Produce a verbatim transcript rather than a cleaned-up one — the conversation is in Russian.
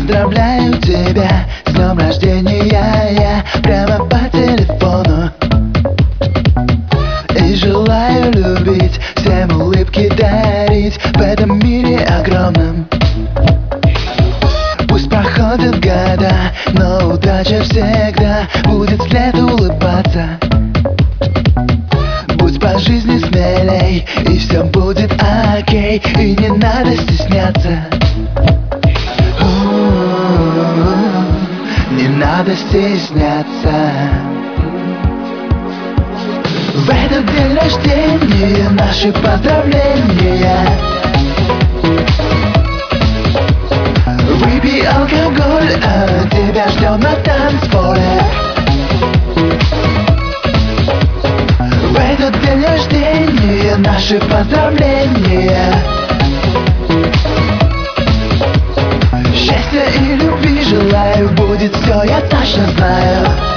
поздравляю тебя с днем рождения я прямо по телефону. И желаю любить, всем улыбки дарить в этом мире огромном. Пусть проходят года, но удача всегда будет вслед улыбаться. Будь по жизни смелей, и все будет окей, и не надо стесняться. Не надо стесняться. В этот день рождения наши поздравления. Выпей алкоголь, а тебя ждем на танцполе. В этот день рождения наши поздравления. Счастья и любви желаю, будет все, я точно знаю.